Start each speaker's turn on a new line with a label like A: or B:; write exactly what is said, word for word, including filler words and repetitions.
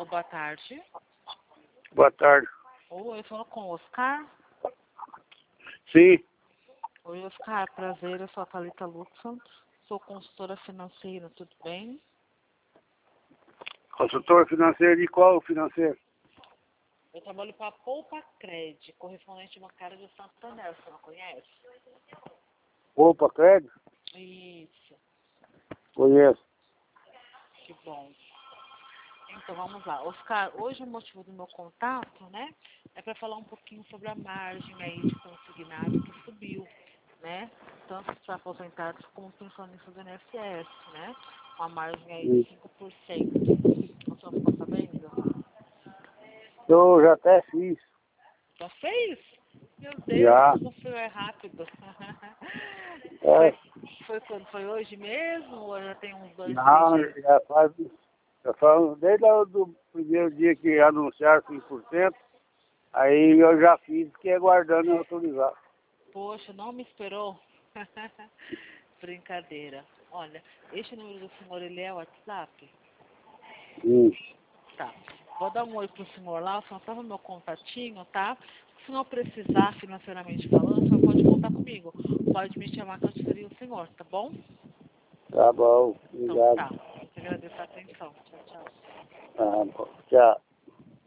A: boa tarde.
B: Boa tarde.
A: Oi, eu falo com o Oscar.
B: Sim.
A: Oi, Oscar, prazer, eu sou a Thalita Luxon, sou consultora financeira, tudo bem?
B: Consultor financeiro de qual financeiro?
A: Eu trabalho para a Poupa Cred, correspondente bancário de Santander, você não conhece?
B: Opa, crédito?
A: Isso,
B: Conheço.
A: que bom. Então vamos lá, Oscar, hoje o motivo do meu contato, né, é para falar um pouquinho sobre a margem aí de consignado que subiu, né, tanto para aposentados como pensionistas do I N S S, né, uma margem aí de cinco por cento. O senhor ficou sabendo?
B: Eu já até fiz.
A: Já fez? Meu
B: Já.
A: Deus, como foi é rápido.
B: É.
A: Foi, foi quando? Foi hoje mesmo ou já tem uns dois, três
B: Não,
A: dias?
B: já faz, já faz desde o do primeiro dia que anunciaram cinco por cento, aí eu já fiz, fiquei aguardando eu autorizar.
A: Poxa, não me esperou? Brincadeira. Olha, este número do senhor, ele é o WhatsApp?
B: Sim.
A: Tá. Vou dar um oi pro senhor lá, o senhor tá no meu contatinho, tá? Se o senhor precisar financeiramente falando, o senhor pode contar comigo. Pode me chamar que eu te o senhor, tá bom?
B: Tá bom,
A: Então
B: obrigado.
A: tá. Eu te agradeço a atenção. Tchau, tchau.
B: Tá bom, tchau.